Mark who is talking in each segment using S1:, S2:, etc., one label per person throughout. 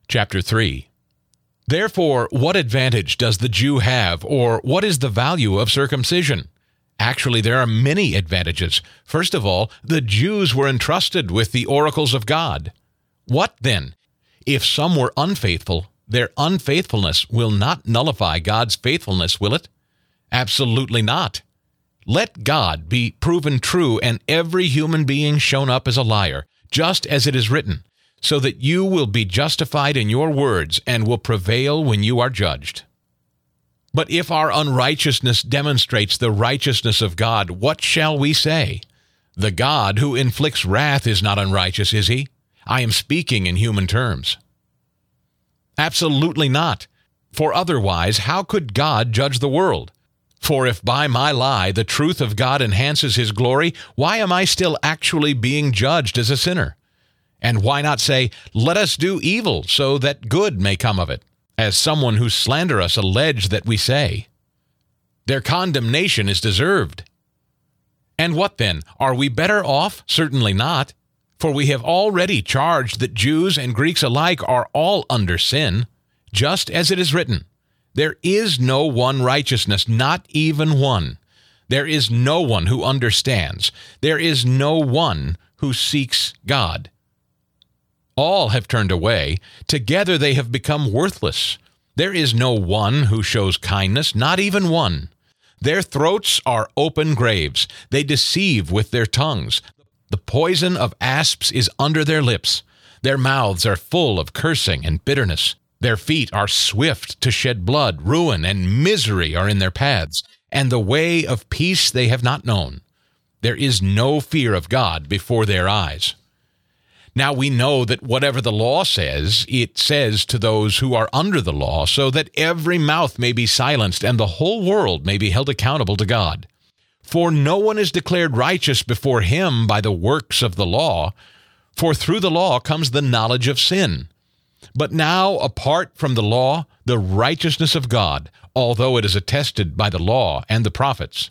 S1: Chapter 3. Therefore, what advantage does the Jew have, or what is the value of circumcision? Actually, there are many advantages. First of all, the Jews were entrusted with the oracles of God. What then? If some were unfaithful, their unfaithfulness will not nullify God's faithfulness, will it? Absolutely not. Let God be proven true and every human being shown up as a liar, just as it is written, so that you will be justified in your words and will prevail when you are judged. But if our unrighteousness demonstrates the righteousness of God, what shall we say? The God who inflicts wrath is not unrighteous, is he? I am speaking in human terms. Absolutely not. For otherwise, how could God judge the world? For if by my lie the truth of God enhances his glory, why am I still actually being judged as a sinner? And why not say, let us do evil so that good may come of it, as someone who slander us allege that we say? Their condemnation is deserved. And what then? Are we better off? Certainly not. For we have already charged that Jews and Greeks alike are all under sin, just as it is written, there is no one righteousness, not even one. There is no one who understands. There is no one who seeks God. All have turned away. Together they have become worthless. There is no one who shows kindness, not even one. Their throats are open graves. They deceive with their tongues. The poison of asps is under their lips. Their mouths are full of cursing and bitterness. Their feet are swift to shed blood. Ruin and misery are in their paths, and the way of peace they have not known. There is no fear of God before their eyes. Now we know that whatever the law says, it says to those who are under the law, so that every mouth may be silenced and the whole world may be held accountable to God. For no one is declared righteous before him by the works of the law, for through the law comes the knowledge of sin. But now, apart from the law, the righteousness of God, although it is attested by the law and the prophets,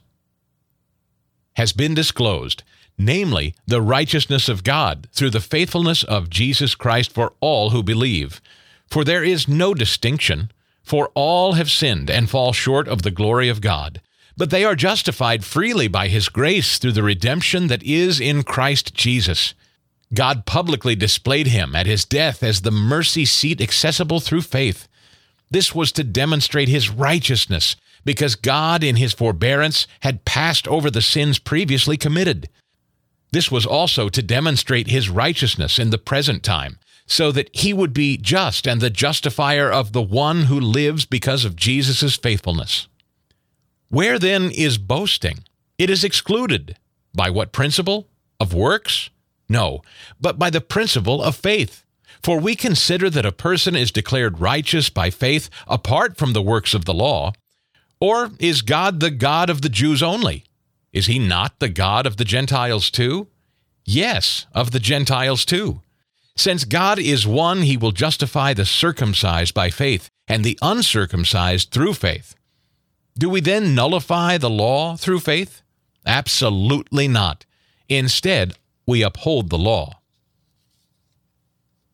S1: has been disclosed, namely, the righteousness of God through the faithfulness of Jesus Christ for all who believe. For there is no distinction, for all have sinned and fall short of the glory of God. But they are justified freely by his grace through the redemption that is in Christ Jesus. God publicly displayed him at his death as the mercy seat accessible through faith. This was to demonstrate his righteousness, because God in his forbearance had passed over the sins previously committed. This was also to demonstrate his righteousness in the present time, so that he would be just and the justifier of the one who lives because of Jesus' faithfulness. Where then is boasting? It is excluded. By what principle? Of works? No, but by the principle of faith. For we consider that a person is declared righteous by faith apart from the works of the law. Or is God the God of the Jews only? Is he not the God of the Gentiles too? Yes, of the Gentiles too. Since God is one, he will justify the circumcised by faith and the uncircumcised through faith. Do we then nullify the law through faith? Absolutely not. Instead, we uphold the law.